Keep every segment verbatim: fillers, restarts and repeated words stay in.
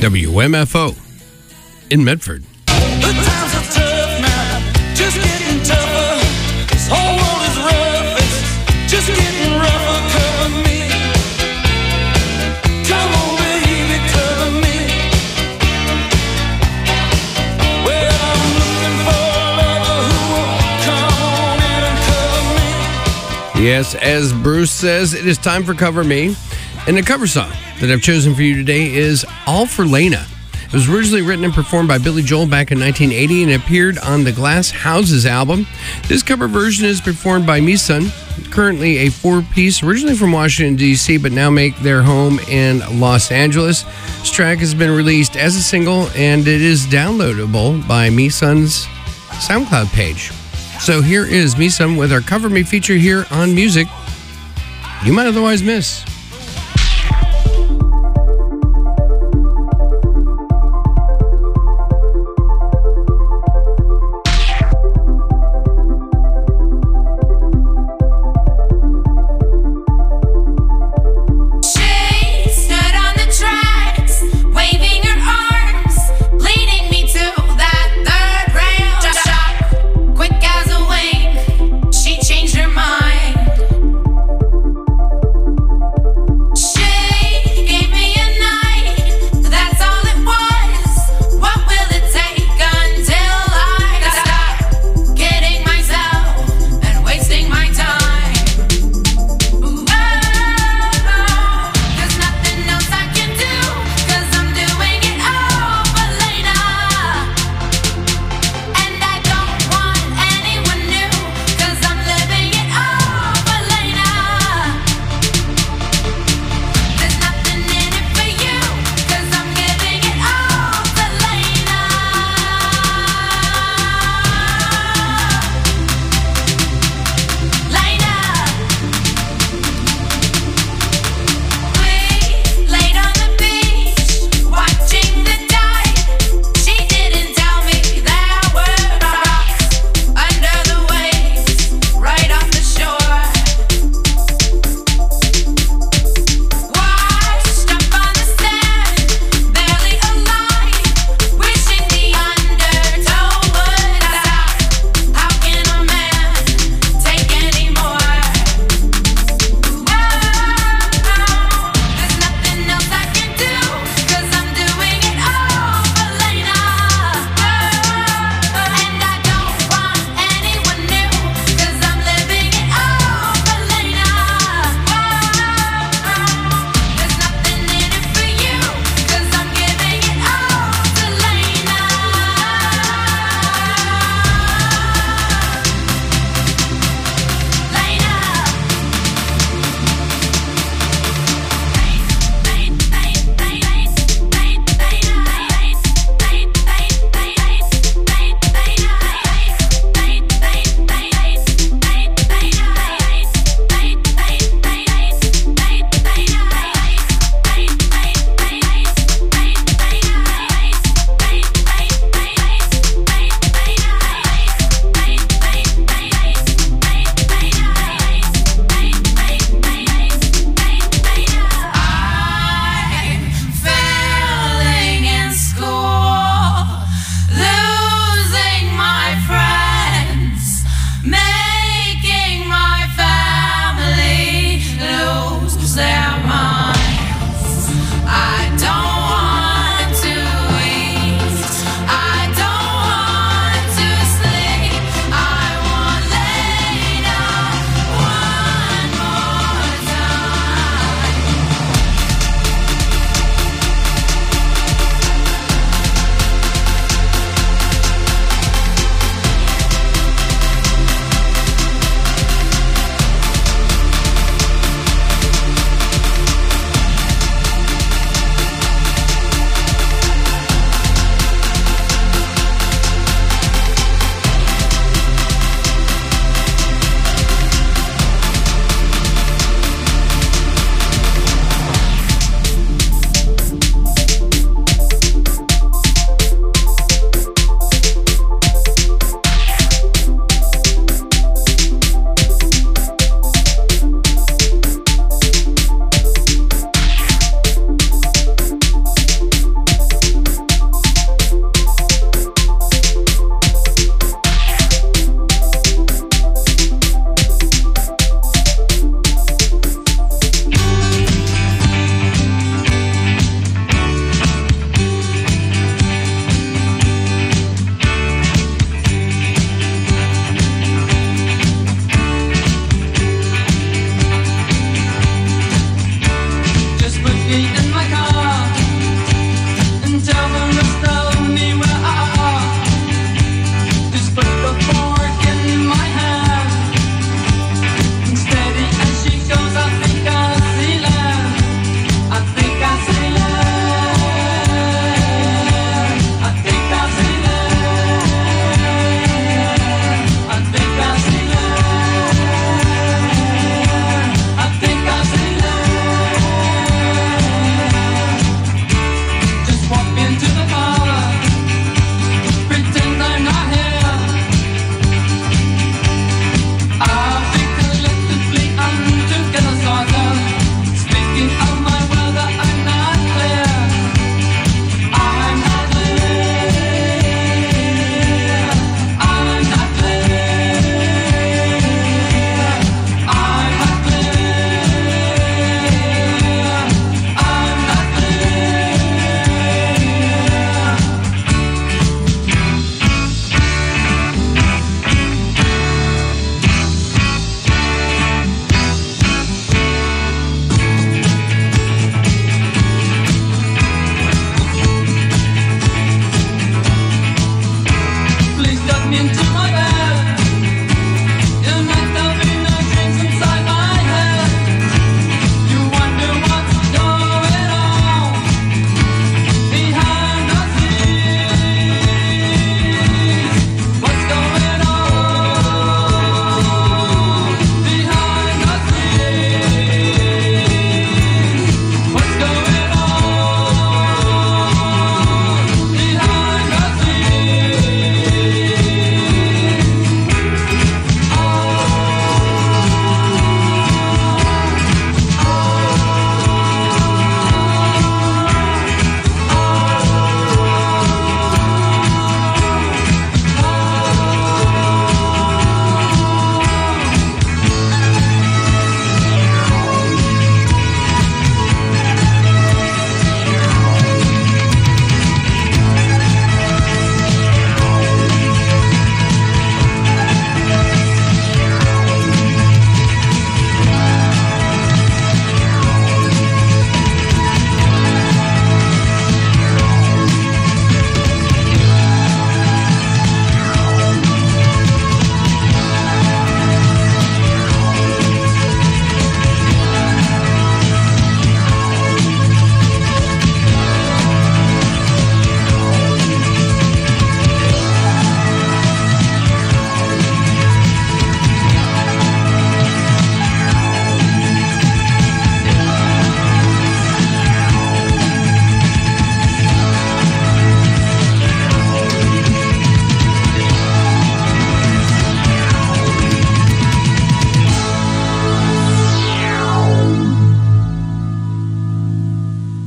W M F O in Medford. The times are tough now, just getting tougher. This whole world is rough, it's just getting rougher. Cover me, come on baby, cover me. Well, I'm looking for a lover who won't come on in and cover me. Yes, as Bruce says, it is time for Cover Me. And the cover song that I've chosen for you today is All for Lena. It was originally written and performed by Billy Joel back in nineteen eighty and appeared on the Glass Houses album. This cover version is performed by Misun, currently a four-piece, originally from Washington, D C, but now make their home in Los Angeles. This track has been released as a single, and it is downloadable by Misun's SoundCloud page. So here is Misun with our Cover Me feature here on Music You Might Otherwise Miss. Quick as a wink, she changed her mind.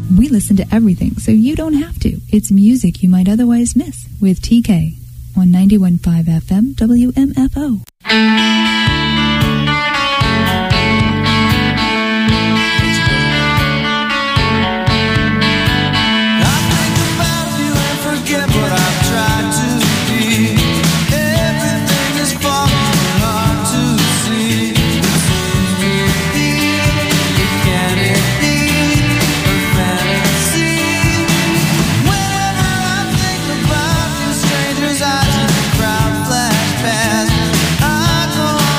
We listen to everything, so you don't have to. It's music you might otherwise miss with T K on ninety-one point five F M W M F O. Strangers, eyes in the crowd flash past. I go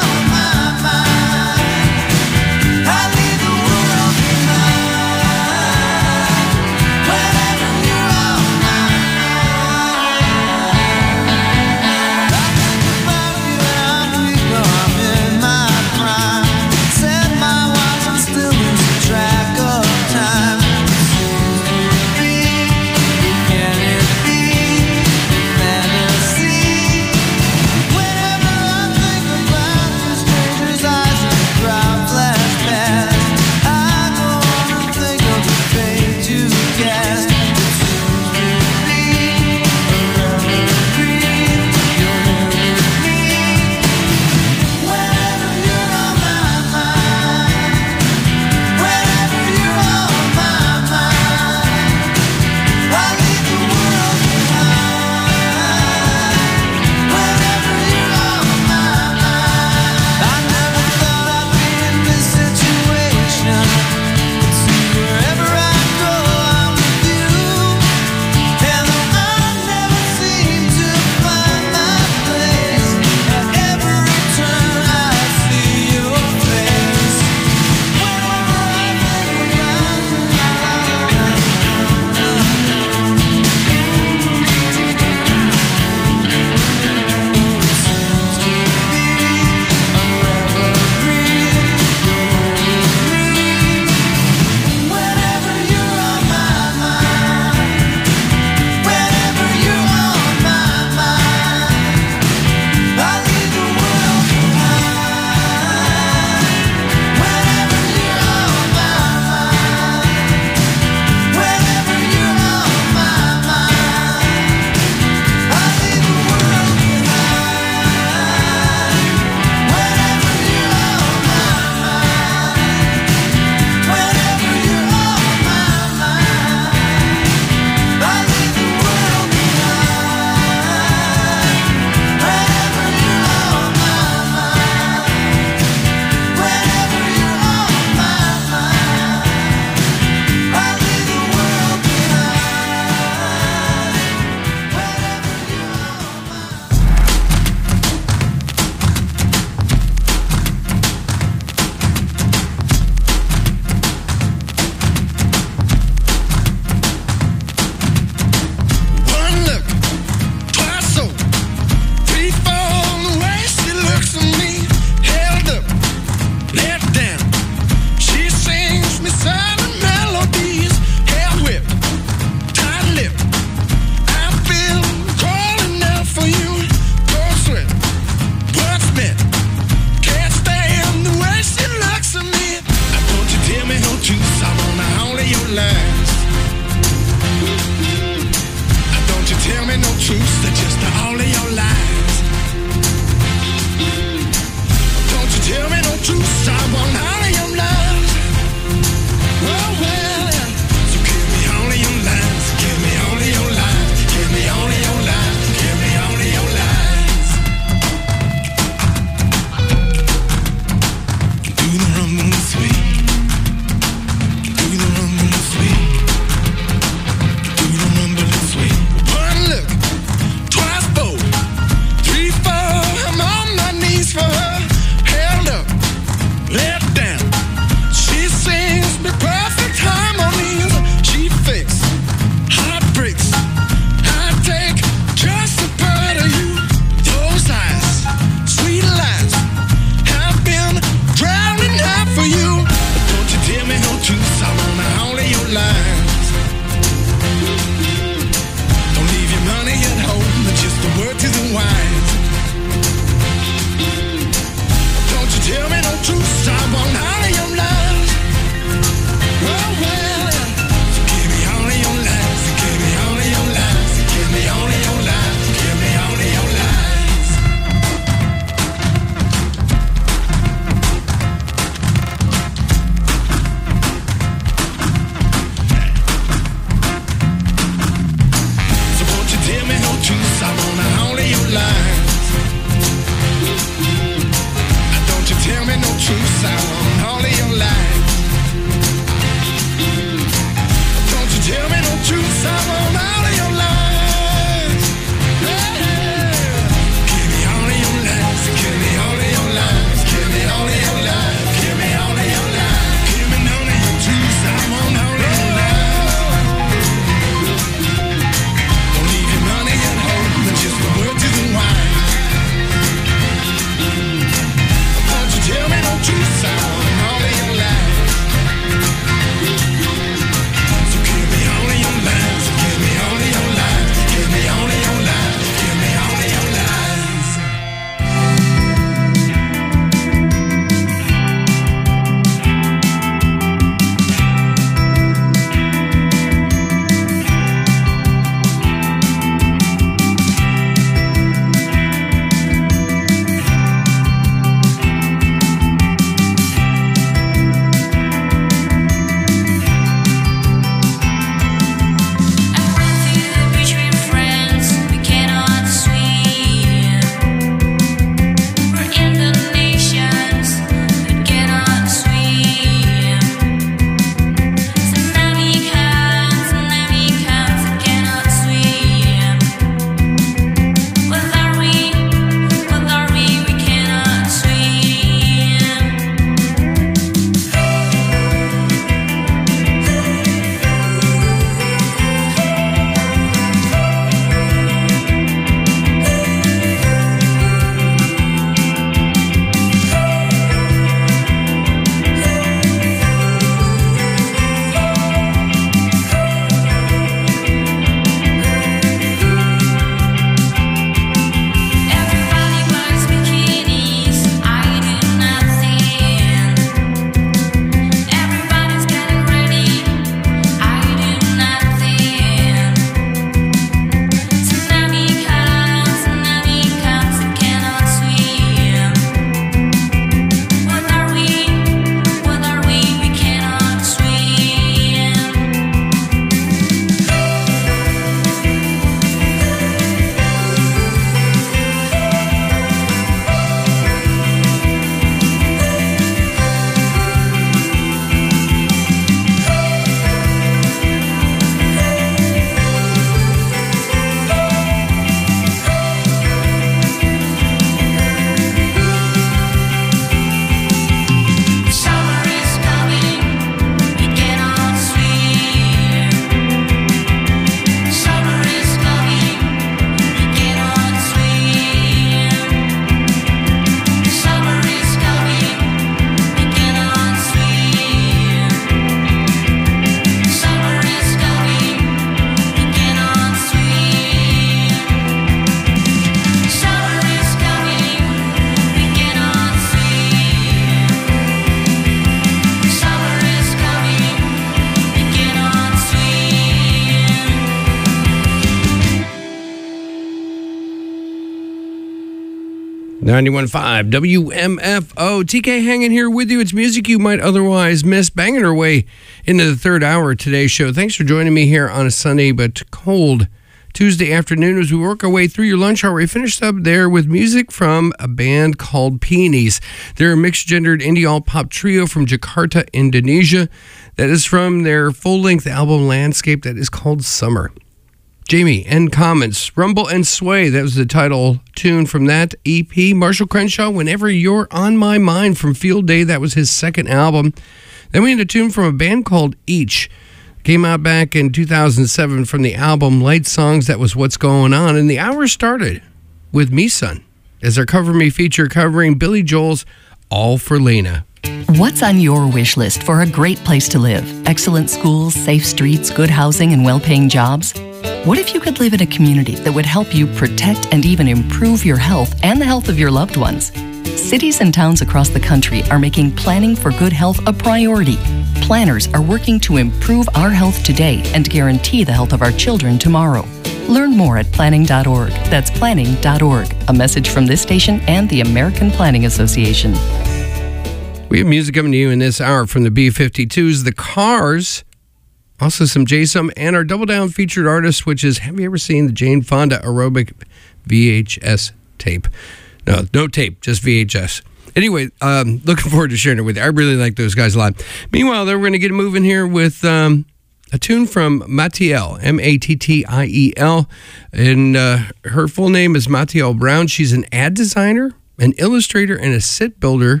ninety-one point five W M F O. T K hanging here with you. It's music you might otherwise miss. Banging our way into the third hour of today's show. Thanks for joining me here on a sunny but cold Tuesday afternoon as we work our way through your lunch hour. We finished up there with music from a band called Peonies. They're a mixed-gendered indie alt-pop trio from Jakarta, Indonesia. That is from their full-length album Landscape that is called Summer. Jamie and Comments, Rumble and Sway, that was the title tune from that E P. Marshall Crenshaw, Whenever You're on My Mind from Field Day, that was his second album. Then we had a tune from a band called Each. Came out back in two thousand seven from the album Light Songs, that was What's Going On. And the hour started with Me Son as our Cover Me feature covering Billy Joel's All for Lena. What's on your wish list for a great place to live? Excellent schools, safe streets, good housing, and well-paying jobs? What if you could live in a community that would help you protect and even improve your health and the health of your loved ones? Cities and towns across the country are making planning for good health a priority. Planners are working to improve our health today and guarantee the health of our children tomorrow. Learn more at planning dot org. That's planning dot org. A message from this station and the American Planning Association. We have music coming to you in this hour from the B fifty-twos, The Cars, also some J-Sum, and our Double Down featured artist, which is, have you ever seen the Jane Fonda aerobic V H S tape? No, no tape, just V H S. Anyway, um, looking forward to sharing it with you. I really like those guys a lot. Meanwhile, though, we're going to get moving here with um, a tune from Mattiel, M A T T I E L. And uh, her full name is Mattiel Brown. She's an ad designer, an illustrator, and a set builder.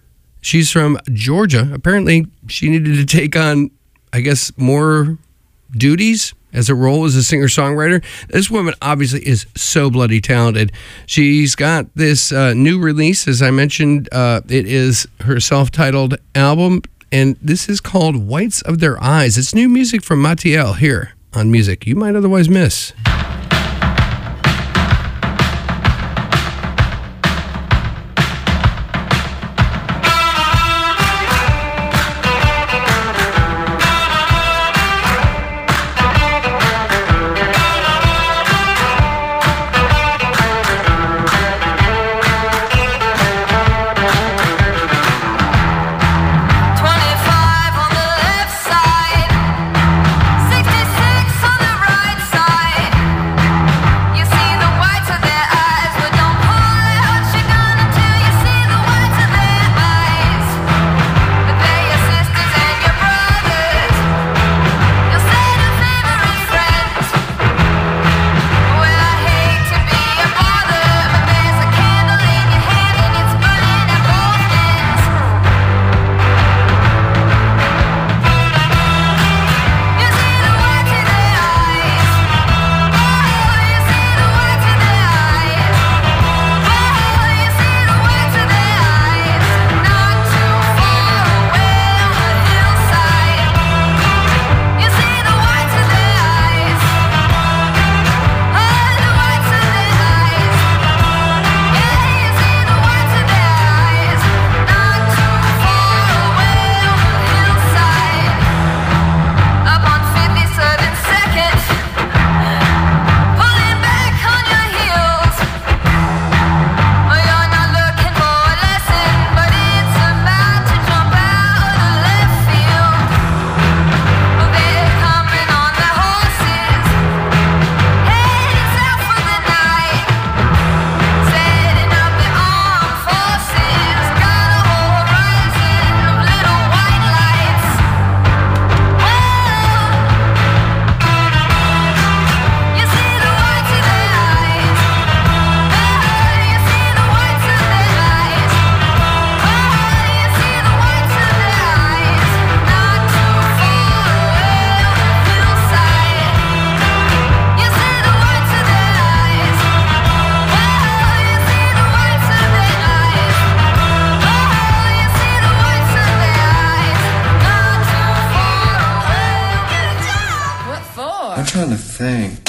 She's from Georgia. Apparently, she needed to take on, I guess, more duties as a role as a singer-songwriter. This woman obviously is so bloody talented. She's got this uh, new release, as I mentioned. Uh, it is her self-titled album, and this is called Whites of Their Eyes. It's new music from Mattiel here on Music You Might Otherwise Miss. trying to think.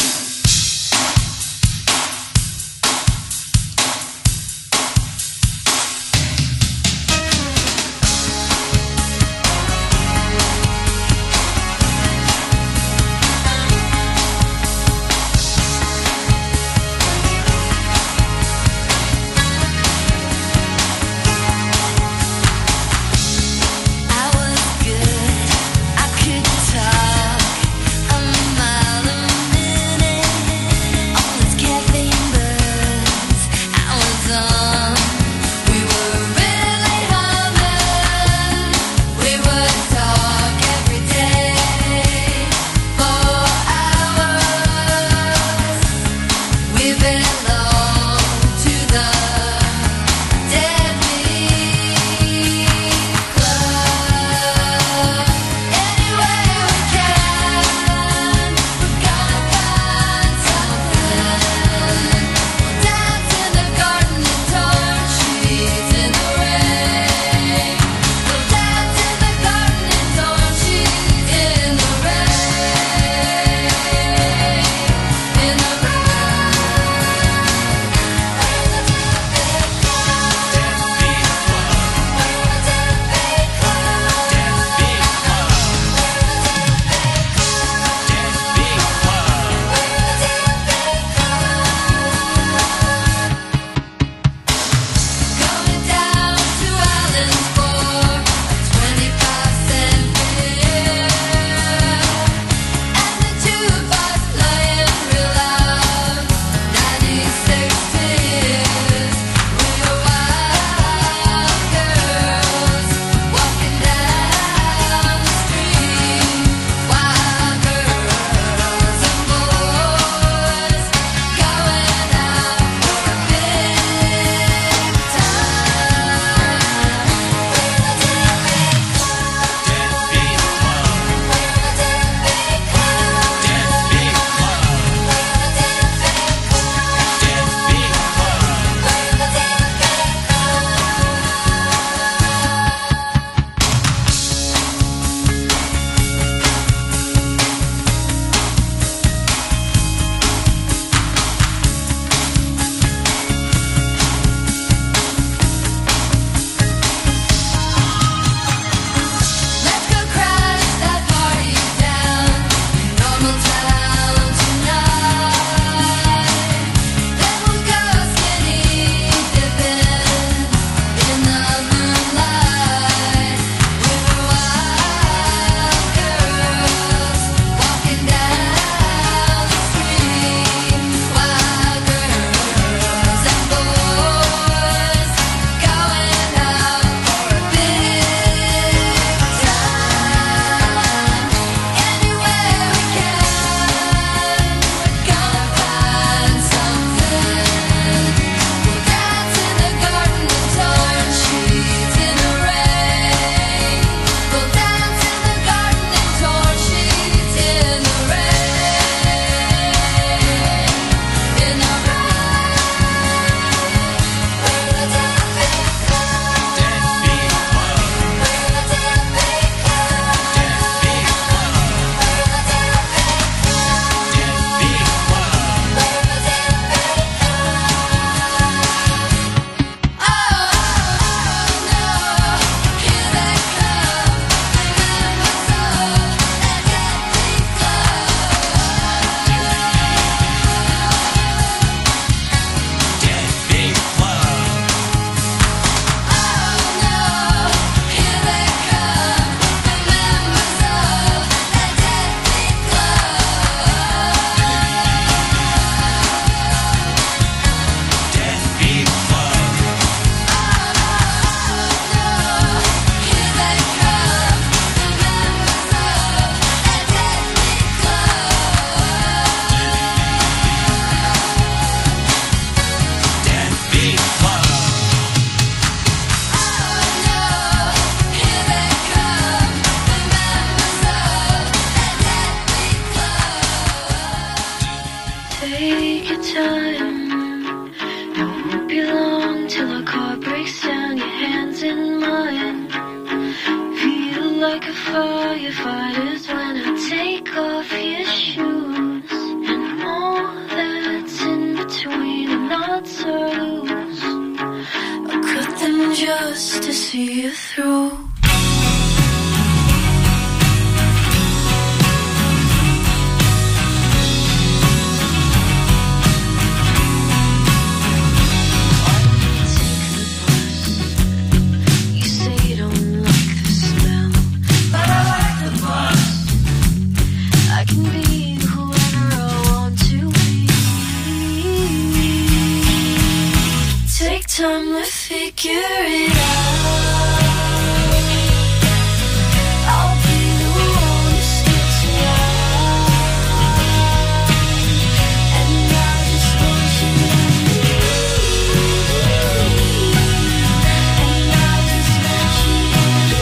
Take your time. It won't be long till our car breaks down. Your hands in mine. Feel like a firefighter's when I take off your shoes. And all that's in between the knots are loose. I cut them just to see you through. Time to figure it out. I'll be the one who sticks around. And I just want you to leave. And I just want you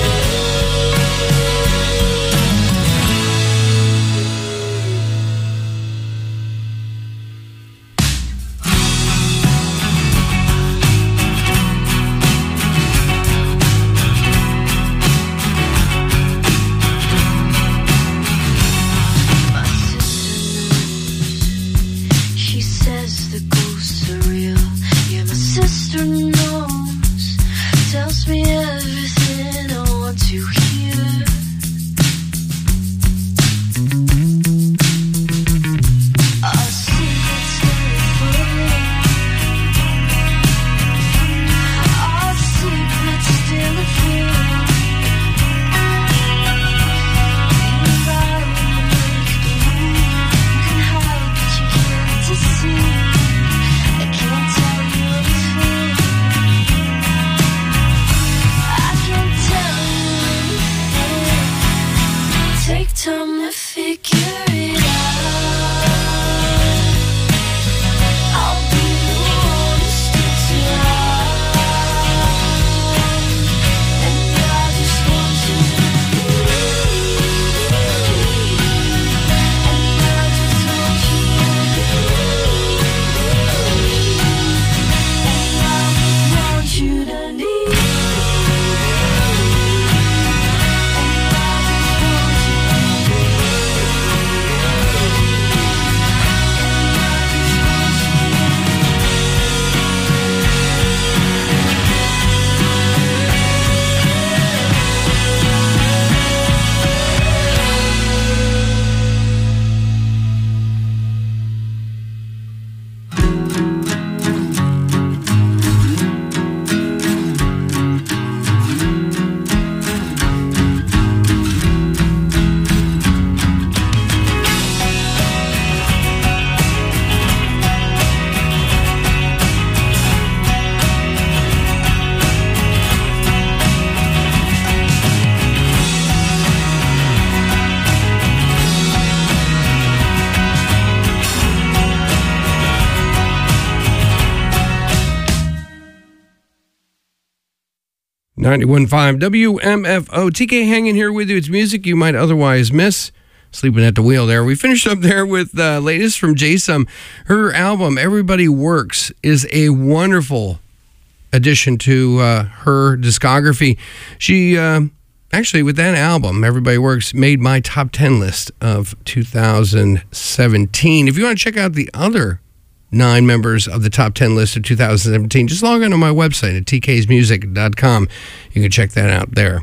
ninety-one point five W M F O. T K hanging here with you. It's music you might otherwise miss. Sleeping at the wheel there. We finished up there with the uh, latest from Jaysum. Her album, Everybody Works, is a wonderful addition to uh, her discography. She, uh, actually, with that album, Everybody Works, made my top ten list of two thousand seventeen. If you want to check out the other nine members of the top ten list of two thousand seventeen, just log on to my website at t k's music dot com. You can check that out there.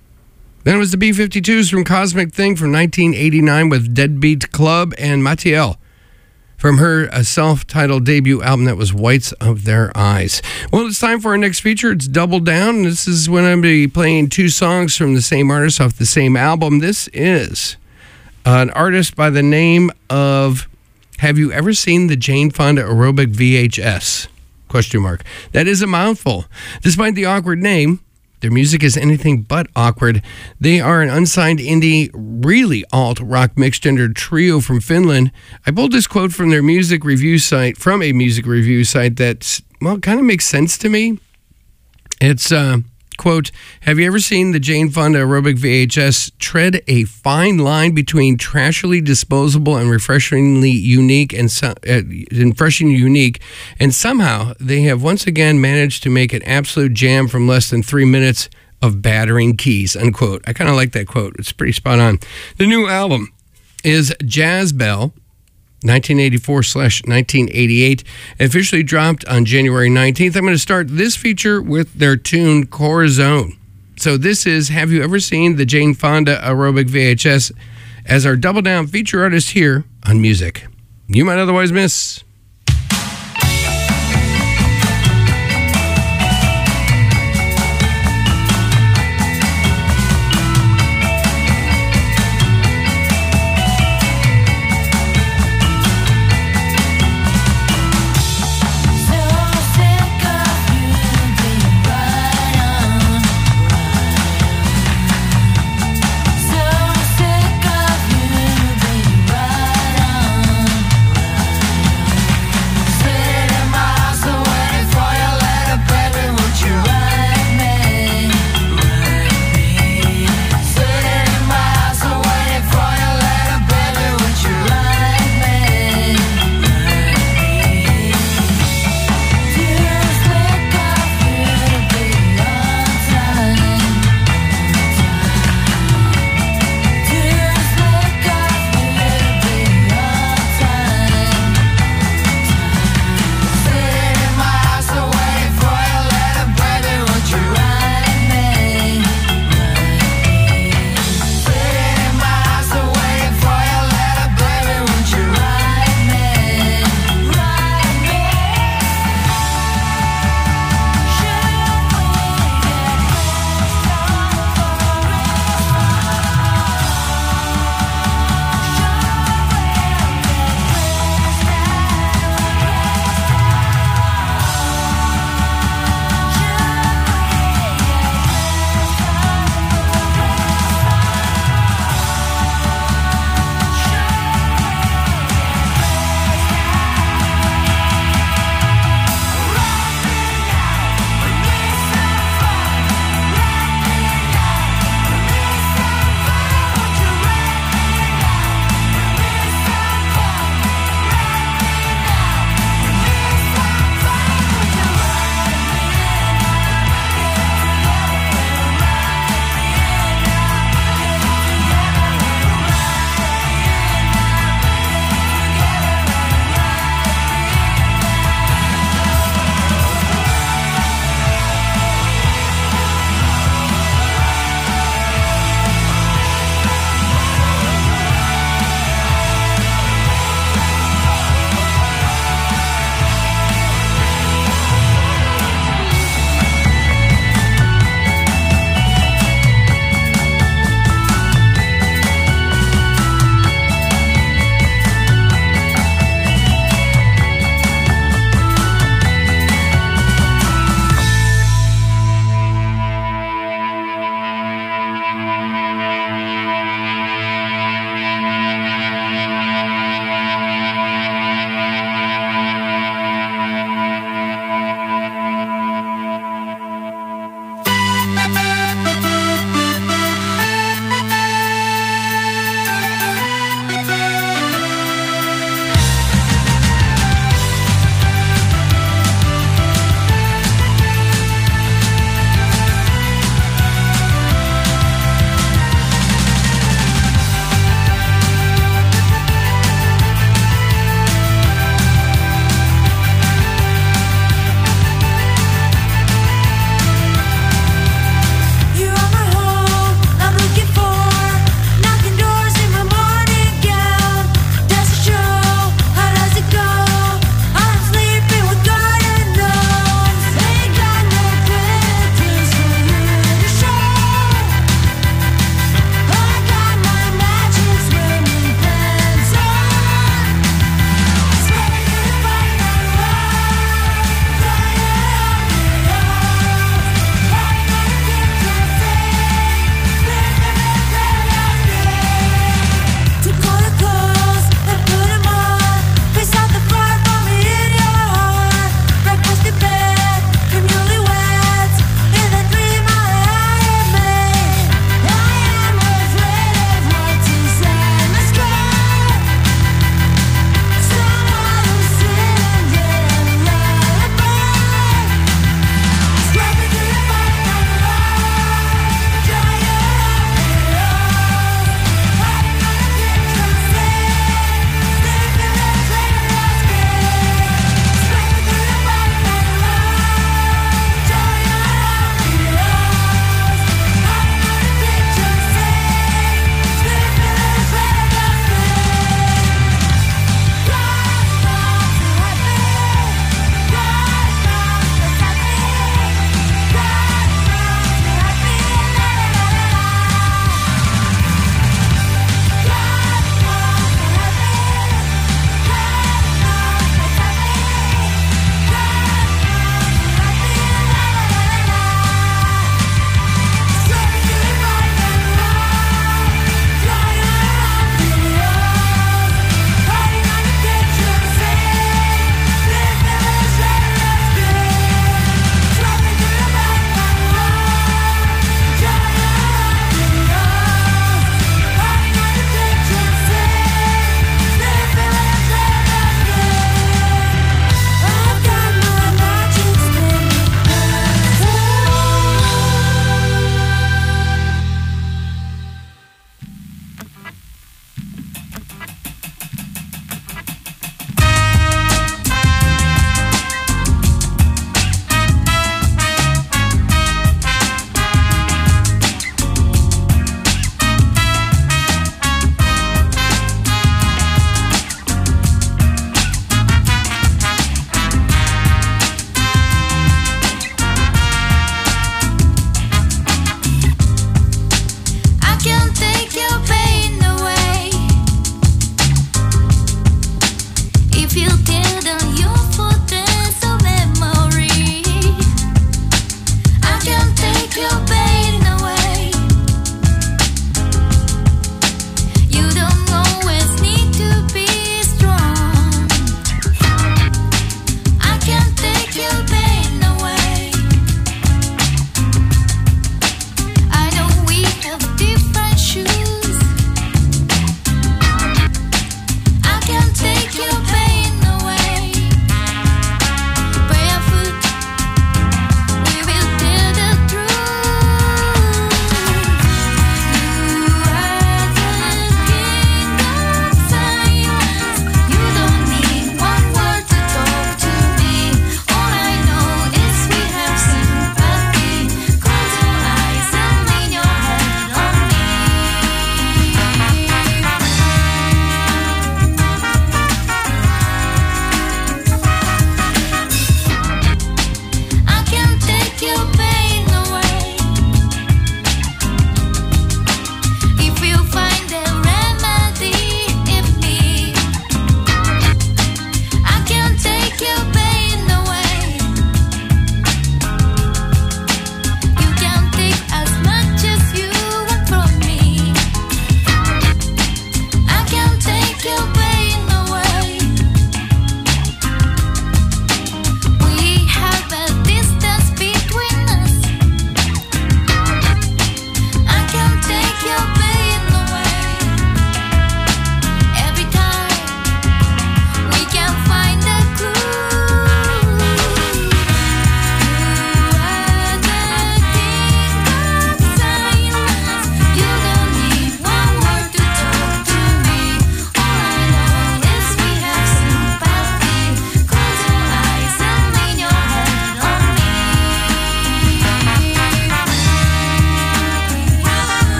Then it was the B fifty-twos from Cosmic Thing from nineteen eighty-nine with Deadbeat Club, and Matiel from her uh, self-titled debut album that was Whites of Their Eyes. Well, it's time for our next feature. It's Double Down. This is when I'm going to be playing two songs from the same artist off the same album. This is an artist by the name of... Have you ever seen the Jane Fonda aerobic V H S? Question mark. That is a mouthful. Despite the awkward name, their music is anything but awkward. They are an unsigned indie, really alt-rock mixed-gender trio from Finland. I pulled this quote from their music review site, from a music review site that, well, kind of makes sense to me. It's, uh, Quote, have you ever seen the Jane Fonda aerobic V H S tread a fine line between trashily disposable and refreshingly unique and, so, uh, and refreshingly unique, and somehow they have once again managed to make an absolute jam from less than three minutes of battering keys, unquote. I kind of like that quote. It's pretty spot on. The new album is Jazz Bell, nineteen eighty-four slash nineteen eighty-eight, officially dropped on January nineteenth. I'm going to start this feature with their tune Corazon. So this is Have You Ever Seen the Jane Fonda Aerobic V H S as our double down feature artist here on Music You Might Otherwise Miss. So sick of you being right on.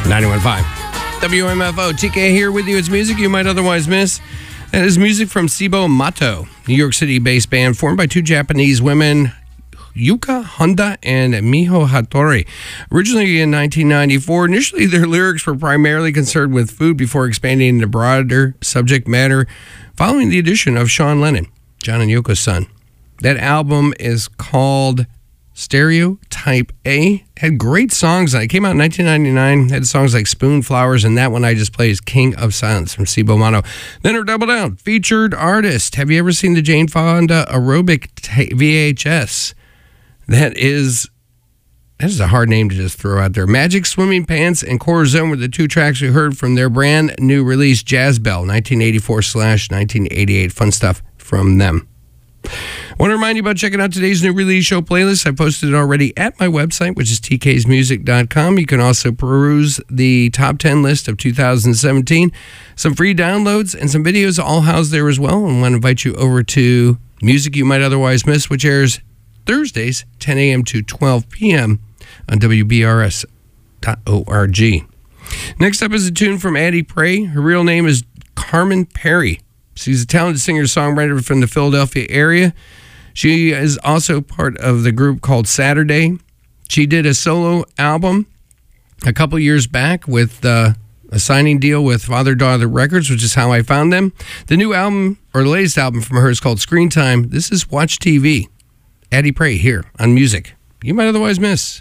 ninety-one point five W M F O. T K here with you. It's music you might otherwise miss. That is music from Cibo Matto, New York City-based band formed by two Japanese women, Yuka Honda and Miho Hattori. Originally in nineteen ninety-four, initially their lyrics were primarily concerned with food before expanding into broader subject matter following the addition of Sean Lennon, John and Yoko's son. That album is called Stereotype A. Had great songs. It came out in nineteen ninety-nine. Had songs like Spoon Flowers, and that one I just played is King of Silence from Cibo Matto. Then her Double Down, featured artist. Have you ever seen the Jane Fonda aerobic t- V H S? That is, that is a hard name to just throw out there. Magic Swimming Pants and Corazon were the two tracks we heard from their brand new release, Jazz Bell, nineteen eighty-four slash nineteen eighty-eight. Fun stuff from them. I want to remind you about checking out today's new release show playlist. I posted it already at my website, which is t k's music dot com. You can also peruse the top ten list of two thousand seventeen. Some free downloads and some videos all housed there as well. And I want to invite you over to Music You Might Otherwise Miss, which airs Thursdays, ten a.m. to twelve p.m. on W B R S dot org. Next up is a tune from Addie Pray. Her real name is Carmen Perry. She's a talented singer-songwriter from the Philadelphia area. She is also part of the group called Saturday. She did a solo album a couple years back with uh, a signing deal with Father Daughter Records, which is how I found them. The new album, or the latest album from her, is called Screen Time. This is Watch T V. Addie Pray here on Music You Might Otherwise Miss.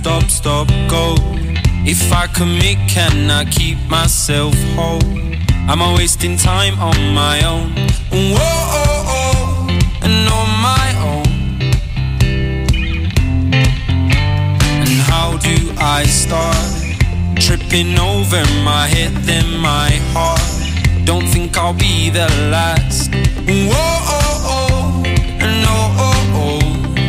stop, stop, go. If I commit, can I keep myself whole? Am I wasting time on my own? Whoa, oh, oh, and on my own. And how do I start? Tripping over my head, then my heart. Don't think I'll be the last. Whoa, oh, oh, and oh, oh, oh.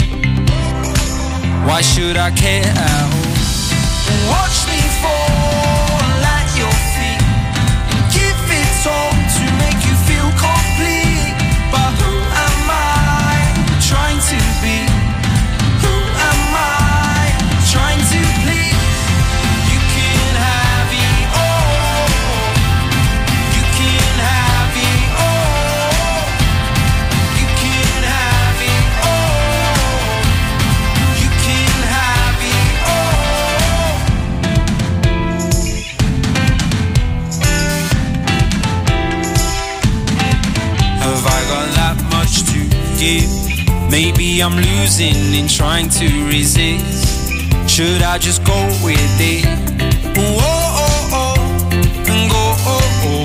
Why should I care at all? Watch me fall at your feet. Give it all to make you feel complete. But who am I trying to be? Who am I trying to please? You can have it all. You can have it all. You can have it all. You can have it all. Have I got that much to give? Maybe I'm losing in trying to resist. Should I just go with it? Whoa, oh, oh, and go, oh, oh.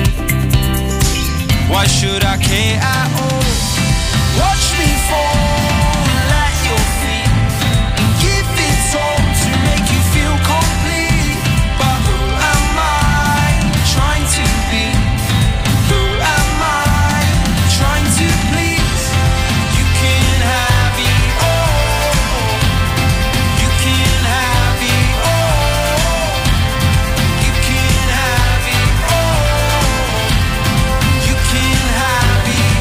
Why should I care at all? Watch me fall at your feet. Give it all to make you feel complete. But who am I trying to be? Who am I trying to please? You can have it all. You can have it all. You can have it all. You can have it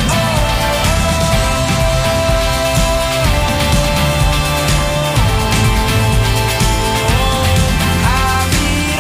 all. Have it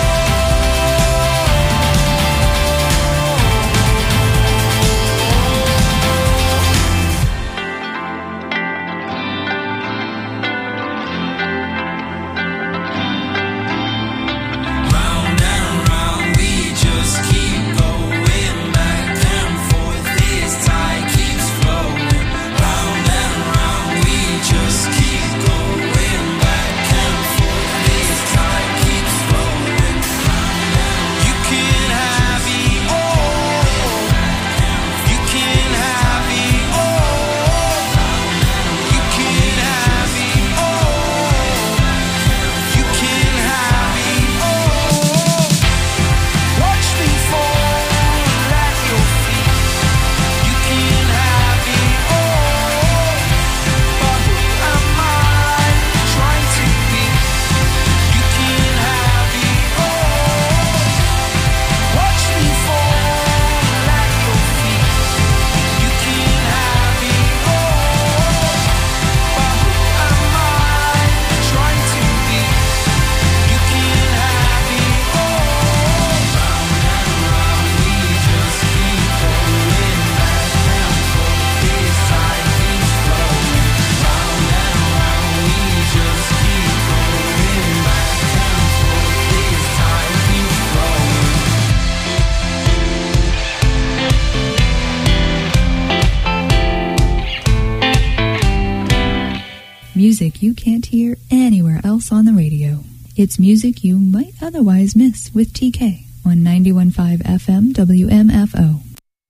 Round and round, we just keep going back and forth. This tide keeps flowing. Round and round, we just keep going back and forth. This tide keeps flowing. You can have it all. You can have it all. You can have it all. You can have it all. Watch me fall at your feet. You can have it all. But who am I trying to be? You can have it all. Watch me fall at your feet. You can have it all. But who am I trying to be? You can have it all. Round and round, we just keep going back and forth. This tide keeps flowing. Round and round, we just keep going back and forth. This tide keeps flowing. Music you can't hear anywhere else on the radio. It's music you might otherwise miss with T K on ninety-one point five F M W M F O.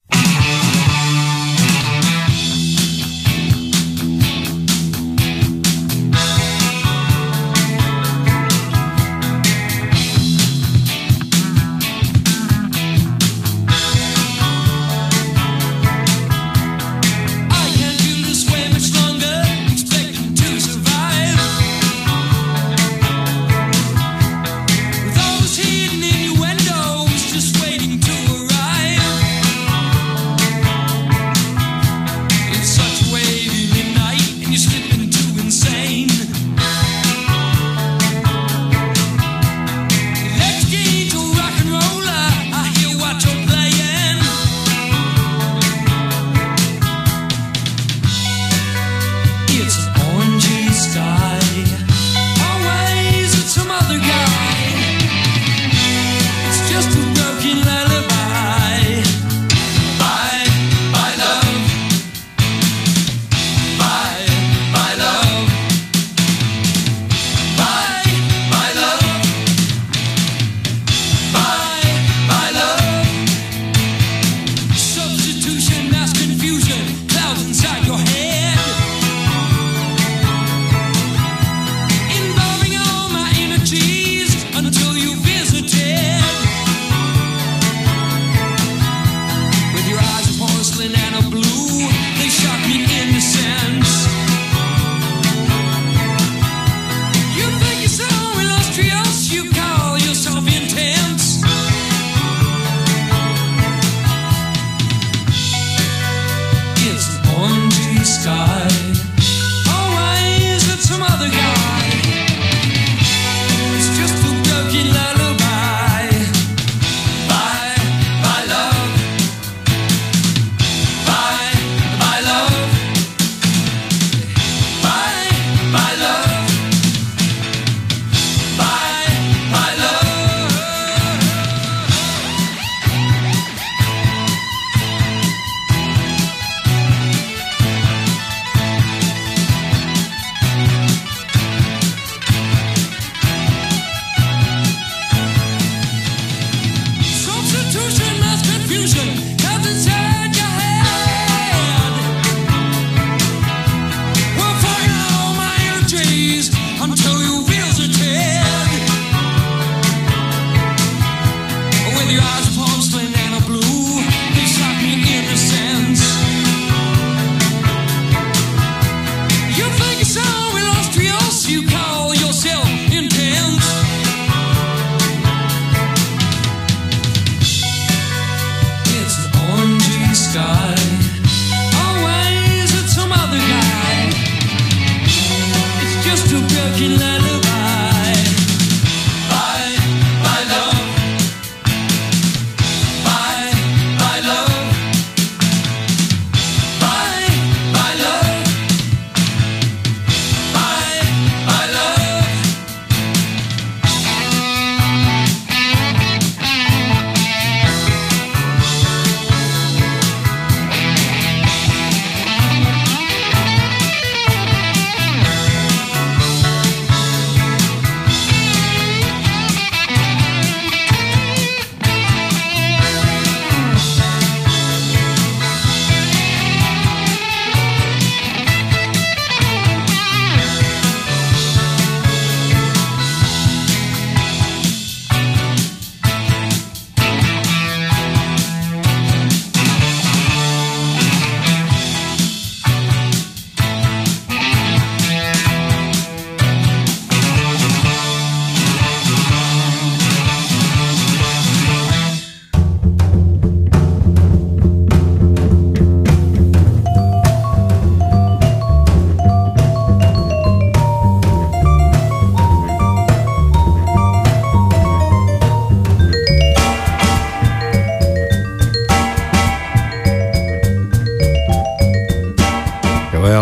I can't do this way much longer, expecting to survive. With those hidden innuendos just waiting to arrive.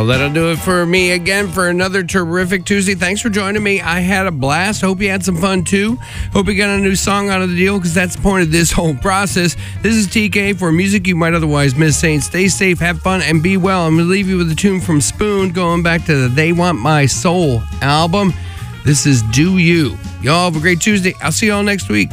that'll do it for me again for another terrific Tuesday. Thanks for joining me. I had a blast. Hope you had some fun too. Hope you got a new song out of the deal, because that's the point of this whole process. This is T K for music you might otherwise miss, saying stay safe, have fun, and be well. I'm going to leave you with a tune from Spoon going back to the They Want My Soul album. This is Do You. Y'all have a great Tuesday. I'll see y'all next week.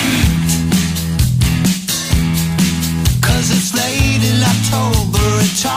Cause it's late in October and